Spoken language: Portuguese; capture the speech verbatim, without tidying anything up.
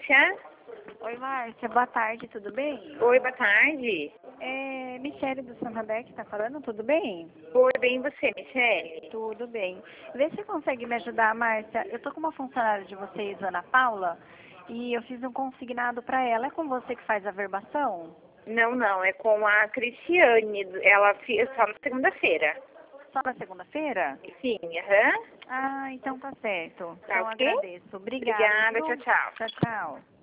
Márcia. Oi, Márcia. Boa tarde, tudo bem? Oi, boa tarde. É Michele do Santander que está falando, tudo bem? Oi, bem você, Michele? Tudo bem. Vê se você consegue me ajudar, Márcia. Eu tô com uma funcionária de vocês, Ana Paula, e eu fiz um consignado para ela. É com você que faz a verbação? Não, não, é com a Cristiane. Ela fez só na segunda-feira. Só na segunda-feira? Sim, aham. Ah, então tá certo. Tá Então ok? agradeço. Obrigada. Obrigada, viu? tchau, tchau. Tchau, tchau.